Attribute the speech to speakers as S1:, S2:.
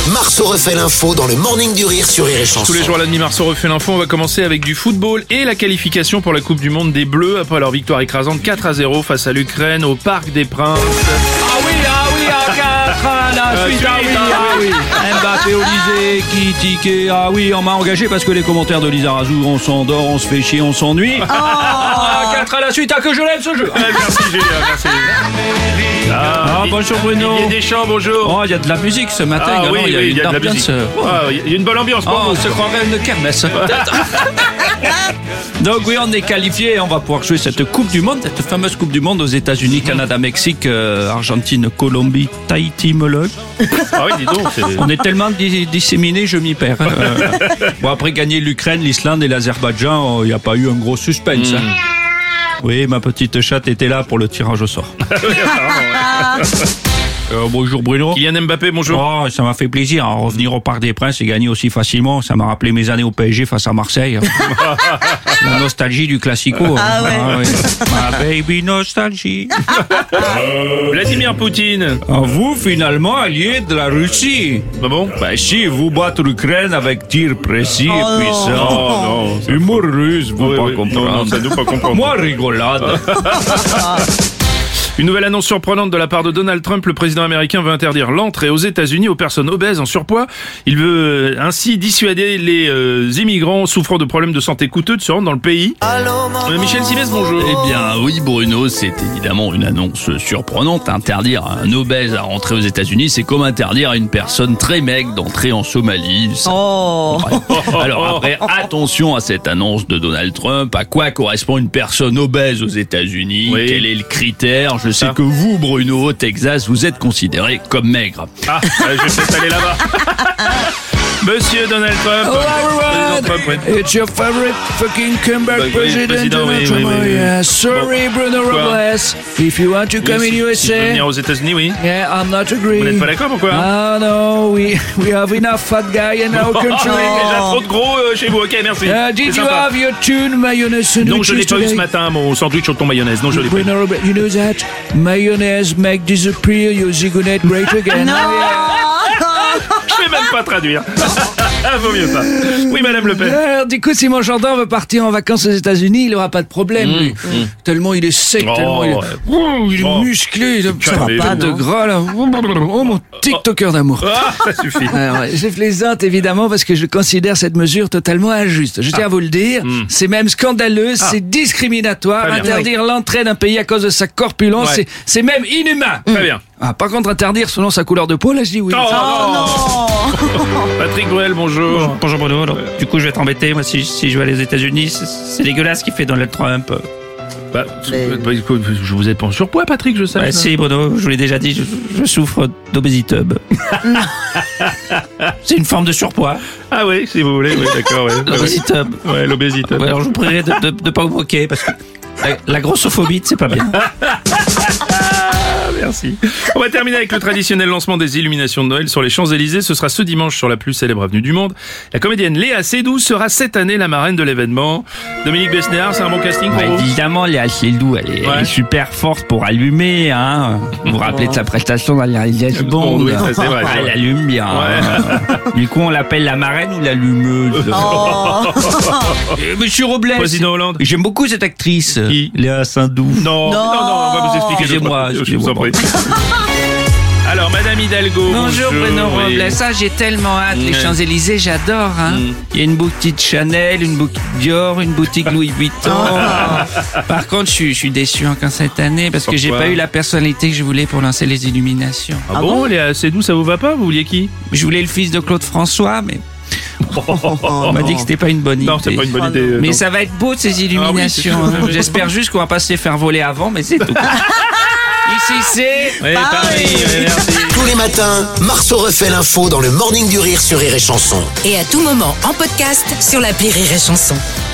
S1: Marceau refait l'info dans le Morning du Rire sur Rire et Chanson.
S2: Tous les jours à la demi, Marceau refait l'info. On va commencer avec du football et la qualification pour la Coupe du Monde des Bleus après leur victoire écrasante 4-0 face à l'Ukraine au Parc des Princes.
S3: Ah oui, à 4 à la suite, oui. Mbappé, Olysée, Kitike, ah oui, on m'a engagé parce que les commentaires de Lisa Razou, on s'endort, on se fait chier, on s'ennuie. 4 à la suite, que je l'aime ce jeu.
S2: Merci Julien, merci.
S3: Bonjour Bruno.
S2: Didier Deschamps, bonjour.
S3: Oh, il y a de la musique ce matin également,
S2: il y a de la musique. Il y a une bonne ambiance pour
S3: On
S2: vous.
S3: se croirait une kermesse. Donc oui, on est qualifié et on va pouvoir jouer cette Coupe du Monde, cette fameuse Coupe du Monde aux États-Unis, Canada, Mexique, Argentine, Colombie, Tahiti, Moloch.
S2: Ah oui, dis donc.
S3: On est tellement disséminés, je m'y perds. Bon, après gagner l'Ukraine, l'Islande et l'Azerbaïdjan, il n'y a pas eu un gros suspense. Hein. Oui, ma petite chatte était là pour le tirage au sort. Bonjour Bruno.
S2: Kylian Mbappé, bonjour.
S3: Oh, ça m'a fait plaisir. Revenir au Parc des Princes et gagner aussi facilement, ça m'a rappelé mes années au PSG face à Marseille. La nostalgie du classico.
S4: Ah ouais.
S3: Ah, oui. Ma baby nostalgie.
S2: Vladimir Poutine.
S3: Vous, finalement, allié de la Russie.
S2: Ah bon?
S3: Bah si, vous battre l'Ukraine avec tir précis et puissant.
S2: Non.
S3: Humour russe, vous pas
S2: Non,
S3: comprendre.
S2: ça nous pas comprendre.
S3: Moi, rigolade.
S2: Une nouvelle annonce surprenante de la part de Donald Trump. Le président américain veut interdire l'entrée aux États-Unis aux personnes obèses en surpoids. Il veut ainsi dissuader les immigrants souffrant de problèmes de santé coûteux de se rendre dans le pays. Michel Simès, bonjour.
S5: Eh bien oui Bruno, c'est évidemment une annonce surprenante. Interdire à un obèse à rentrer aux États-Unis, c'est comme interdire à une personne très maigre d'entrer en Somalie. Ça- Alors après, attention à cette annonce de Donald Trump. À quoi correspond une personne obèse aux États-Unis?
S2: Oui.
S5: Quel est le critère? Je sais que vous, Bruno, au Texas, vous êtes considéré comme maigre.
S2: Ah, je vais peut-être aller là-bas. Monsieur Donald Trump. Président Trump, oui.
S3: It's your favorite fucking comeback
S2: Oui,
S3: president,
S2: président,
S3: Donald
S2: oui,
S3: Trump.
S2: oui, oui.
S3: Yeah, sorry, Bruno
S2: Quoi?
S3: Robles. If you want to come in
S2: Si je peux
S3: USA,
S2: venir aux États-Unis, oui.
S3: yeah, I'm not agreeing.
S2: Vous n'êtes pas d'accord, pourquoi?
S3: Ah no, we have enough fat guy in our country.
S2: Déjà trop de gros chez vous, ok, merci.
S3: Did
S2: C'est
S3: you
S2: sympa.
S3: have your tune mayonnaise sandwiches
S2: Non, je l'ai pas eu
S3: today?
S2: ce matin, mon sandwich au thon mayonnaise. Non, je l'ai pas eu.
S3: Bruno Robles, you know that mayonnaise make disappear your zigounette great again.
S2: Je vais même pas traduire. Vaut mieux pas. Oui, Madame Le Pen.
S3: Alors, du coup, si mon gendarme veut partir en vacances aux États-Unis, il aura pas de problème, lui. Tellement il est sec, tellement il est, il est musclé, il a
S2: Calmez-vous.
S3: pas de gras, là. Oh, mon TikToker d'amour.
S2: Ah, ça suffit.
S3: Alors, je plaisante évidemment parce que je considère cette mesure totalement injuste. Je tiens à vous le dire, c'est même scandaleux, c'est discriminatoire.
S2: Très bien.
S3: Interdire l'entrée d'un pays à cause de sa corpulence,
S2: Ouais.
S3: c'est même inhumain.
S2: Très bien.
S3: Par contre, interdire selon sa couleur de peau, là, je dis oui.
S2: Patrick Bruel, bonjour.
S3: Bonjour Bruno, alors, du coup je vais t'embêter, moi si je vais aller aux États-Unis, c'est dégueulasse ce qu'il fait Donald Trump.
S2: Écoute, je vous ai pas en surpoids, Patrick, je sais.
S3: Ouais, si Bruno, je vous l'ai déjà dit, je souffre d'obésitub. C'est une forme de surpoids.
S2: Ah oui, si vous voulez, oui, d'accord. Ouais.
S3: L'obésitub.
S2: Ouais, l'obésité.
S3: Ouais, alors je vous prierai de pas vous moquer parce que la grossophobie, c'est pas bien.
S2: Merci. On va terminer avec le traditionnel lancement des illuminations de Noël sur les Champs-Élysées. Ce sera ce dimanche sur la plus célèbre avenue du monde. La comédienne Léa Seydoux sera cette année la marraine de l'événement. Dominique Besnéard, c'est un bon casting pour vous?
S3: Évidemment, Léa Seydoux, elle est super forte pour allumer. Hein. Vous vous rappelez de sa prestation dans la James Bond?
S2: Oui, ça, c'est vrai.
S3: Elle allume bien.
S2: Ouais.
S3: Hein. Du coup, on l'appelle la marraine ou l'allumeuse. Monsieur Robles.
S2: Président Hollande.
S3: J'aime beaucoup cette actrice.
S2: Qui?
S3: Léa Seydoux.
S2: Non, on va vous expliquer.
S3: Excusez-moi,
S2: Je vous en prie. Alors, Madame Hidalgo.
S3: Bonjour Bruno
S2: oui.
S3: Robles, j'ai tellement hâte, les Champs-Élysées, j'adore. Hein. Il y a une boutique Chanel, une boutique Dior, une boutique Louis Vuitton. Par contre, je suis déçu encore cette année parce que j'ai
S2: Pourquoi
S3: pas eu la personnalité que je voulais pour lancer les illuminations.
S2: Ah bon, Léa Seydoux, ça vous va pas? Vous vouliez qui?
S3: Je voulais le fils de Claude François, mais on m'a dit que c'était pas une bonne idée.
S2: Non, c'est pas une bonne idée.
S3: Mais
S2: non.
S3: ça va être beau ces illuminations.
S2: Ah oui, c'est
S3: hein. J'espère juste qu'on va pas se les faire voler avant, mais c'est tout. Ici c'est
S2: Oui, Paris, oui, merci.
S1: Tous les matins, Marceau refait l'info dans le Morning du Rire sur Rire et Chanson.
S4: Et à tout moment en podcast sur l'appli Rire et Chanson.